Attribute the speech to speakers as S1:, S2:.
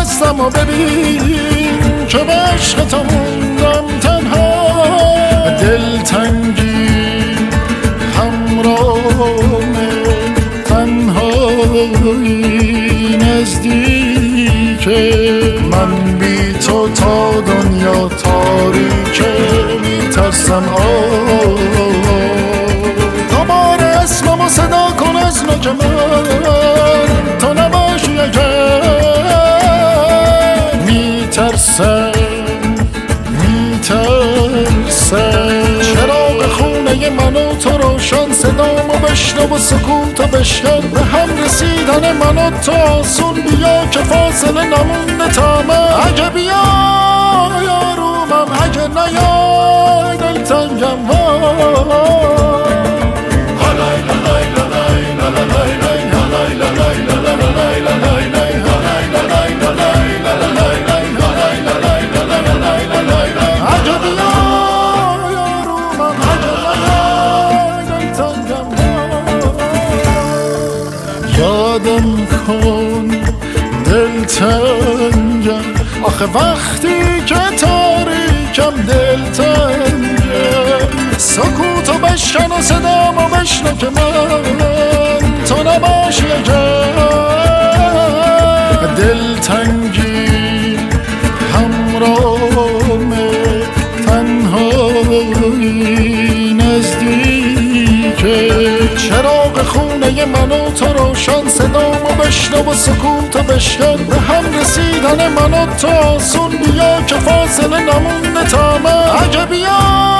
S1: هستم و ببین که به عشق تو موندم تنها. دلتنگی همراهمه، تنهایی نزدیکه. من بی تو تا دنیا تاریکه، میترسم دوباره اسممو صدا کن از نوک من، تو نباشی اگر. میترسم چراغ خونه من و تو روشن، صدامو بشنو و سکوتو بشکن. به هم رسیدن من و تو آسون، بیا که فاصله نمونده تا من. اگه بیای آرومم، اگه نیای دلتنگم. یادم کن دلتنگم، آخه وقتی که تاریکم دلتنگم. سکوتو بشکن و صدامو بشنو که من تو نباشی اگر. دلتنگی همراهمه، تنهایی نزدیکه. چراغ خونه من و تو روشن، صدامو بشنو و سکوتو بشکن. به هم رسیدن من و تو آسون، بیا که فاصله نمونده تا من. اگه بیا